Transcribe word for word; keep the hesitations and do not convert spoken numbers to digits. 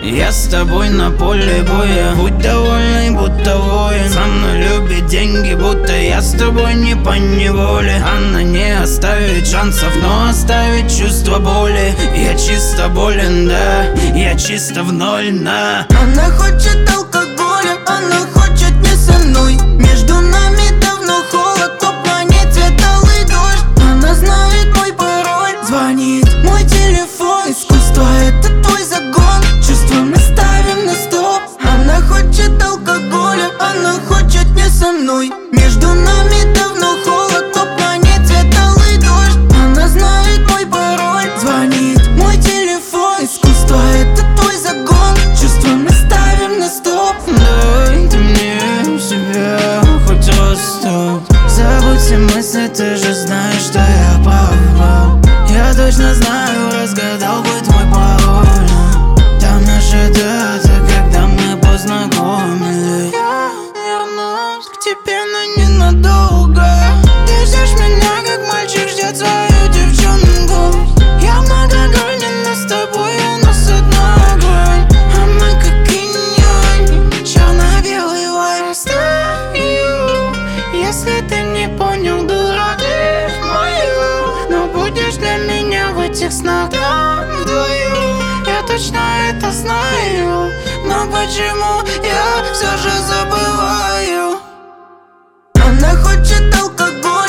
Я с тобой на поле боя. Будь довольный, будто воин. Со мной любит деньги, будто я с тобой не по неволе. Она не оставит шансов, но оставит чувство боли. Я чисто болен, да, я чисто в ноль, на. Она хочет алкоголя, она хочет не со мной. Между нами давно холод, по планете алый дождь. Она знает мой пароль, звонит мой телефон. Искусство — это твой загон, чувства мы ставим на стоп. Она хочет алкоголя, она хочет не со мной. Между нами давно холод, по планете алый дождь. Она знает мой пароль, звонит мой телефон. Искусство — это твой загон, чувства мы ставим на стоп. Дай ты мне себя хоть раз стоп. Забудь все мысли, ты же знаешь, что я попал. Я точно знаю, разгадал бы твой пароль. Там наша дата, когда мы познакомились. Я вернусь к тебе, но ненадолго. Ты ждешь меня, как мальчик ждет свою девчонку. Я многогранен, но с тобой у нас одна грань. А мы как инь-янь, черно-белый лайфстайл. Если ты не понял, дурак, ты мою. Но будешь для меня в этих снах там вдвоем. Я точно это знаю, но почему я все же забываю? Она хочет алкоголь.